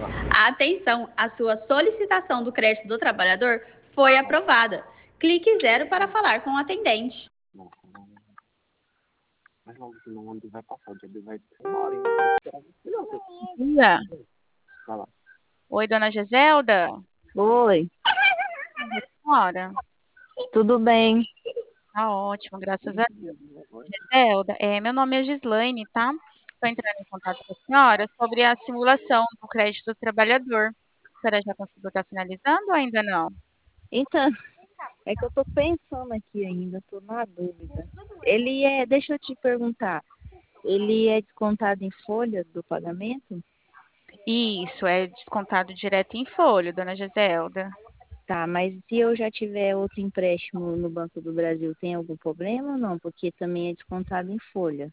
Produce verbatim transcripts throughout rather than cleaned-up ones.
Atenção, a sua solicitação do crédito do trabalhador foi aprovada. Clique zero para falar com o atendente. Nossa, não. Mas logo que não, onde vai passar, o dia vai ter uma hora e meia. Dia. Vai lá. Oi, dona Giselda. Oi, Senhora, tudo bem? tá ótimo, graças a Deus. Giselda, é, meu nome é Gislaine, tá? Estou entrando em contato com a senhora sobre a simulação do crédito do trabalhador. A senhora já conseguiu estar finalizando ou ainda não? Então, é que eu tô pensando aqui ainda, tô na dúvida. Ele é, deixa eu te perguntar, ele é descontado em folha do pagamento? Isso, é descontado direto em folha, dona Giselda. Tá, mas se eu já tiver outro empréstimo no Banco do Brasil, tem algum problema ou não? Porque também é descontado em folha.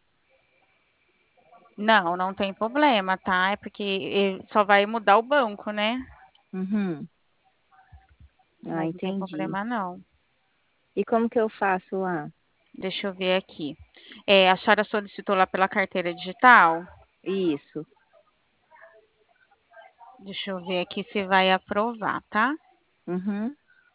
Não, não tem problema, tá? É porque eh, só vai mudar o banco, né? Uhum. Ah, Mas não tem entendi. problema, não. E como que eu faço lá? Deixa eu ver aqui. É, a senhora solicitou lá pela carteira digital? Isso. Deixa eu ver aqui se vai aprovar, tá? Uhum.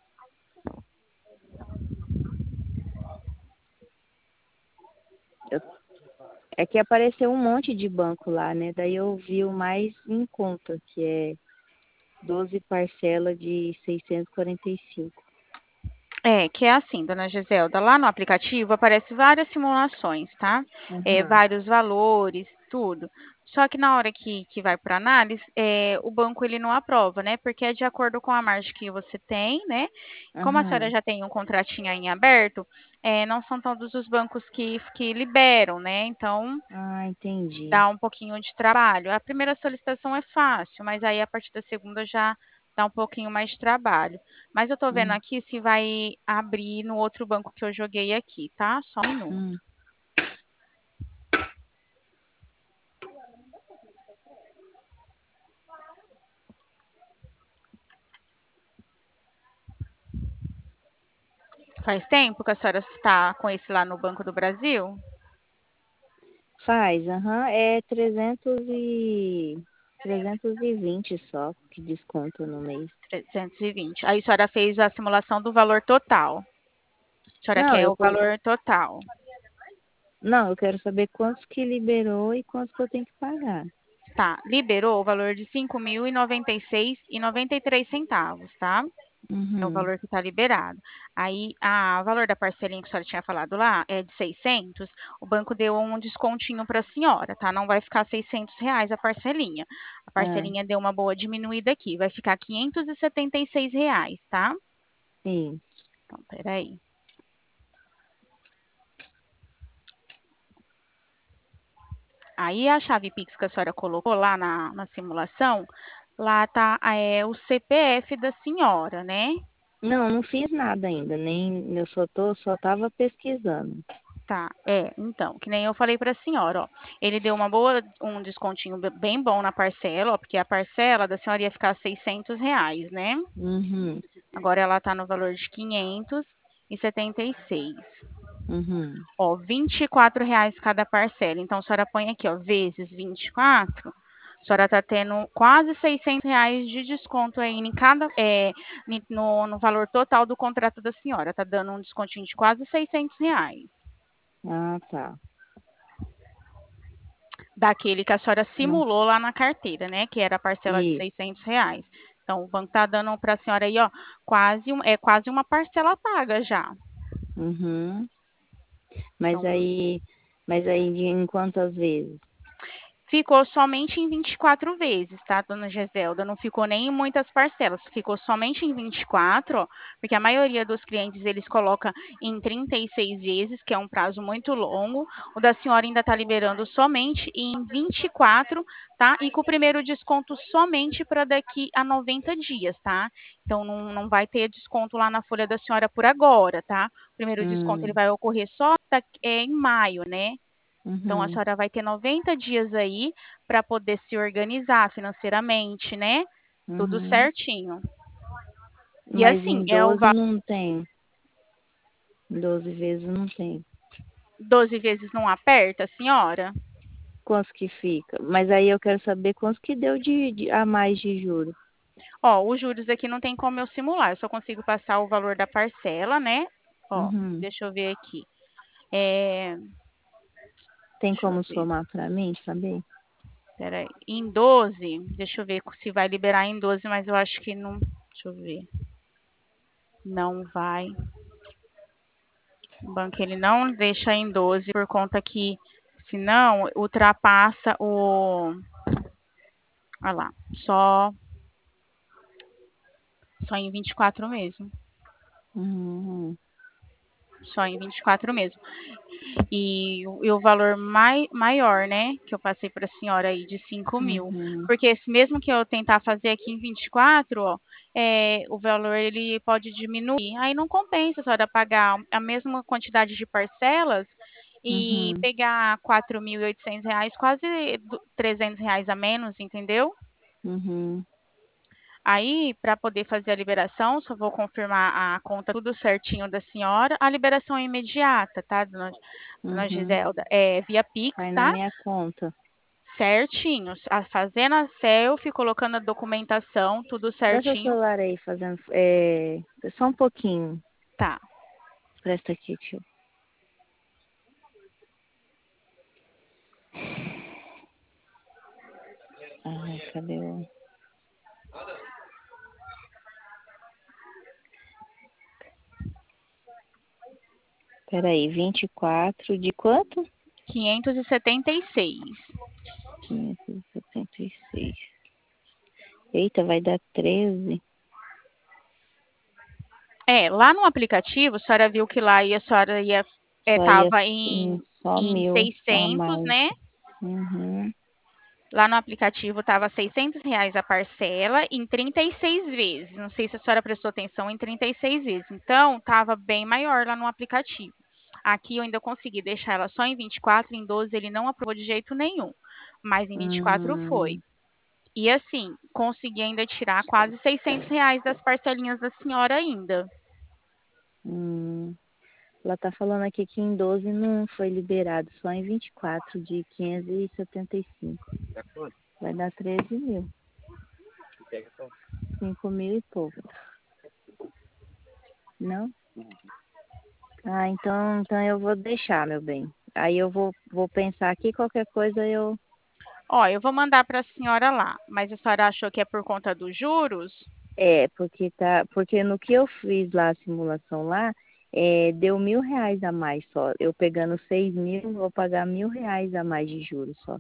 Eu- É que apareceu um monte de banco lá, né? Daí eu vi o mais em conta, que é doze parcelas de seiscentos e quarenta e cinco. É, que é assim, dona Giselda, lá no aplicativo aparece várias simulações, tá? É, Uhum. vários valores, tudo. Só que na hora que, que vai para análise, é, o banco ele não aprova, né? Porque é de acordo com a margem que você tem, né? Como a senhora Aham. já tem um contratinho aí em aberto, é, não são todos os bancos que, que liberam, né? Então, Ah, entendi. dá um pouquinho de trabalho. A primeira solicitação é fácil, mas aí a partir da segunda já dá um pouquinho mais de trabalho. Mas eu tô vendo Hum, aqui se vai abrir no outro banco que eu joguei aqui, tá? Só um minuto. hum. Faz tempo que a senhora está com esse lá no Banco do Brasil? Faz, aham, é trezentos e trezentos e vinte só que desconto no mês. trezentos e vinte. Aí a senhora fez a simulação do valor total. A senhora Não, quer eu o co- valor total. não, eu quero saber quantos que liberou e quantos que eu tenho que pagar. Tá, liberou o valor de cinco mil e noventa e seis e noventa e três centavos, tá? É o Uhum. valor que está liberado. Aí, a, o valor da parcelinha que a senhora tinha falado lá é de seiscentos. O banco deu um descontinho para a senhora, tá? Não vai ficar seiscentos reais a parcelinha. A Ah, parcelinha deu uma boa diminuída aqui. Vai ficar quinhentos e setenta e seis reais, tá? sim. Então, peraí. Aí, a chave Pix que a senhora colocou lá na, na simulação, lá tá é, o C P F da senhora, né? Não, não fiz nada ainda, nem eu só tô, só tava pesquisando. Tá, é, então, que nem eu falei para a senhora, ó, ele deu uma boa, um descontinho be- bem bom na parcela, ó, porque a parcela da senhora ia ficar seiscentos reais, né? Uhum. Agora ela tá no valor de quinhentos e setenta e seis. Uhum. Ó, vinte e quatro reais cada parcela. Então, a senhora põe aqui, ó, vezes vinte e quatro, a senhora tá tendo quase seiscentos reais de desconto aí em cada, é, ni- no, no valor total do contrato da senhora. Tá dando um descontinho de quase seiscentos reais. Ah, tá. Daquele que a senhora Não. simulou lá na carteira, né? Que era a parcela de Isso. seiscentos reais. Então, o banco tá dando para a senhora aí, ó, quase, um- é quase uma parcela paga já. Uhum. Mas Então, aí, mas aí de em quantas vezes? ficou somente em vinte e quatro vezes, tá, dona Geselda? Não ficou nem em muitas parcelas, ficou somente em vinte e quatro, ó, porque a maioria dos clientes eles colocam em trinta e seis vezes, que é um prazo muito longo. O da senhora ainda está liberando somente em vinte e quatro, tá? E com o primeiro desconto somente para daqui a noventa dias, tá? Então não, não vai ter desconto lá na folha da senhora por agora, tá? O primeiro desconto ele Hum. vai ocorrer só daqui- é, em maio, né? Então, a Uhum. senhora vai ter noventa dias aí para poder se organizar financeiramente, né? Tudo Uhum. certinho. E Mas assim, em é o doze va- não tem. Doze vezes não tem. doze vezes não aperta, senhora? quanto que fica? Mas aí eu quero saber quanto que deu de, de- a mais de juros. Ó, os juros aqui não tem como eu simular, eu só consigo passar o valor da parcela, né? Ó, Uhum. deixa eu ver aqui. É, Tem deixa eu como ver. somar para mim saber? Peraí. Em doze, deixa eu ver se vai liberar em doze, mas eu acho que não. Deixa eu ver. Não vai. O banco ele não deixa em doze por conta que, senão, ultrapassa o. Olha lá. Só, só em vinte e quatro mesmo. Uhum. Só em vinte e quatro mesmo. E, o- e o valor mai, maior, né, que eu passei para a senhora aí, de cinco mil. Uhum. Porque se- mesmo que eu tentar fazer aqui em vinte e quatro, ó, é, o valor ele pode diminuir. Aí não compensa a senhora pagar a mesma quantidade de parcelas e Uhum. pegar quatro mil e oitocentos reais, quase du- trezentos reais a menos, entendeu? Uhum. Aí, para poder fazer a liberação, só vou confirmar a conta tudo certinho da senhora. A liberação é imediata, tá, dona, dona Uhum. Giselda? É via Pix, Cai na tá? minha conta. Certinho. A- Fazendo a selfie, colocando a documentação, tudo Dá seu certinho. celular aí fazendo. É, só um pouquinho. Tá. Presta aqui, tio. Ai, cadê o. Peraí, vinte e quatro de quanto? quinhentos e setenta e seis. quinhentos e setenta e seis. Eita, vai dar treze. É, lá no aplicativo, a senhora viu que lá ia, a senhora ia, é, Só ia tava hum, em, só em mil a seiscentos, mais. né? Uhum. Lá no aplicativo estava seiscentos reais a parcela em trinta e seis vezes. Não sei se a senhora prestou atenção em trinta e seis vezes. Então, estava bem maior lá no aplicativo. Aqui eu ainda consegui deixar ela só em vinte e quatro, em doze ele não aprovou de jeito nenhum. Mas em vinte e quatro foi. Hum, E assim, consegui ainda tirar quase seiscentos reais das parcelinhas da senhora ainda. hum. Ela tá falando aqui que em doze não foi liberado, só em vinte e quatro de quinhentos e setenta e cinco. É quanto? Vai dar treze mil. Pega só. Cinco mil e pouco. Não? Uhum. Ah, então, então eu vou deixar, meu bem. Aí eu vou, vou pensar aqui, qualquer coisa eu. Ó, eu vou mandar para a senhora lá, mas a senhora achou que é por conta dos juros? É, porque tá. Porque no que eu fiz lá, a simulação lá, é, deu mil reais a mais só. Eu pegando seis mil, vou pagar mil reais a mais de juros só.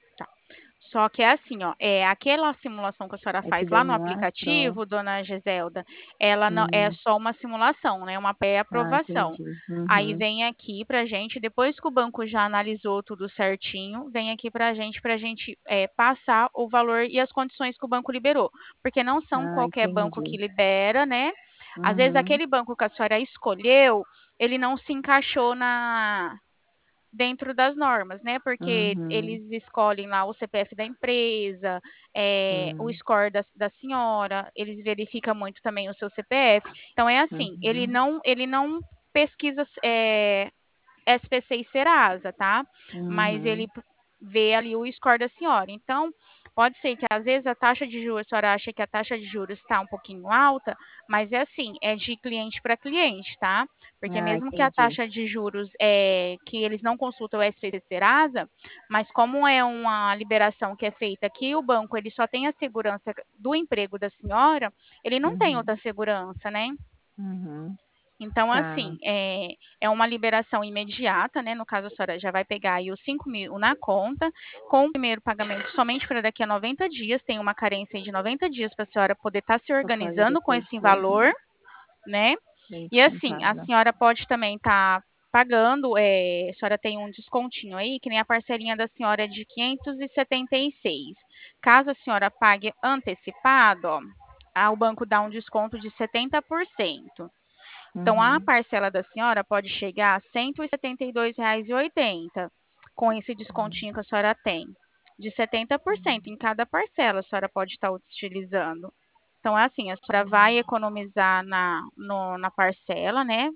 Só que é assim, ó, é aquela simulação que a senhora É que faz lá daí no não aprova. aplicativo, dona Giselda, ela não é Hum, só uma simulação, né? Uma ah, pré-aprovação. entendi. Aí Uhum. vem aqui pra gente, depois que o banco já analisou tudo certinho, vem aqui pra gente, pra gente é, passar o valor e as condições que o banco liberou. Porque não são Ah, qualquer banco que entendi. libera, né? Às vezes Uhum. aquele banco que a senhora escolheu, ele não se encaixou na dentro das normas, né? Porque Uhum. eles escolhem lá o C P F da empresa, é, o Uhum. score da, da senhora, eles verificam muito também o seu C P F. Então é assim, ele Uhum. não, ele não pesquisa é, S P C e Serasa, tá? Mas ele Uhum. p- vê ali o score da senhora. Então, pode ser que às vezes a taxa de juros, a senhora acha que a taxa de juros está um pouquinho alta, mas é assim, é de cliente para cliente, tá? Porque Ah, mesmo que a entendi. taxa de juros é que eles não consultam o S P C e Serasa, mas como é uma liberação que é feita aqui, o banco ele só tem a segurança do emprego da senhora, ele não tem outra Uhum. segurança, né? Uhum. Então, Tá. assim, é, é uma liberação imediata, né? No caso, a senhora já vai pegar aí os cinco mil na conta, com o primeiro pagamento somente para daqui a noventa dias, tem uma carência aí de noventa dias para a senhora poder estar se Só paga organizando com depois de esse seis valor, meses. né? E assim, a Descontada. senhora pode também estar pagando, é, a senhora tem um descontinho aí, que nem a parcelinha da senhora é de quinhentos e setenta e seis. Caso a senhora pague antecipado, ó, a- o banco dá um desconto de setenta por cento. Então, a Uhum. parcela da senhora pode chegar a cento e setenta e dois reais e oitenta centavos, com esse descontinho que a senhora tem, de setenta por cento em cada parcela a senhora pode estar utilizando. Então, é assim, a senhora vai economizar na, no- na parcela, né?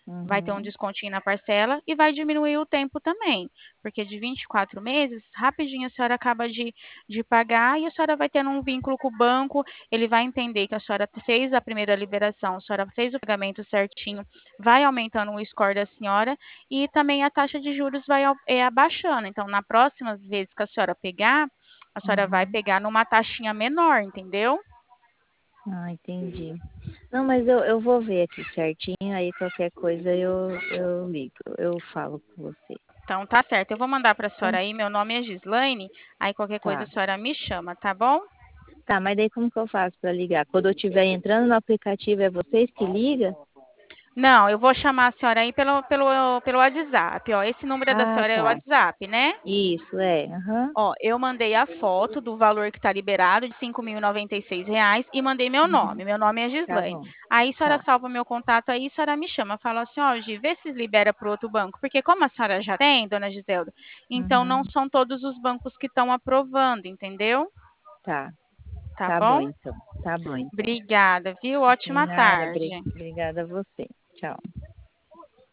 vai ter um Uhum. descontinho na parcela e vai diminuir o tempo também, porque de vinte e quatro meses, rapidinho a senhora acaba de, de pagar e a senhora vai tendo um vínculo com o banco, ele vai entender que a senhora fez a primeira liberação, a senhora fez o pagamento certinho, vai aumentando o score da senhora e também a taxa de juros vai au- é, abaixando. Então, na próxima vez que a senhora pegar, a senhora vai Uhum. pegar numa taxinha menor, entendeu? Ah, entendi. Não, mas eu, eu vou ver aqui certinho, aí qualquer coisa eu, eu ligo, eu falo com você. Então, tá certo. Eu vou mandar para a Então, senhora aí, meu nome é Gislaine, aí qualquer coisa a tá. senhora me chama, tá bom? Tá, mas daí como que eu faço para ligar? Quando eu estiver entrando no aplicativo, é vocês que ligam? Não, eu vou chamar a senhora aí pelo, pelo, pelo WhatsApp, ó. Esse número é da Ah, senhora é o tá. WhatsApp, né? Isso, é. Aham. Ó, eu mandei a foto do valor que está liberado, de cinco mil e noventa e seis reais, e mandei meu Uhum. nome. Meu nome é Tá Gislaine. bom. Aí a senhora Tá. salva meu contato aí, a senhora me chama. Fala assim, ó, Gi, vê se libera para o outro banco. Porque como a senhora já tem, dona Giselda, então não Uhum. são todos os bancos que estão aprovando, entendeu? Tá. Tá Tá bom, bom? então. Tá bom, então. Obrigada, viu? Sem Ótima nada. tarde. bri- Obrigada a você. Tchau.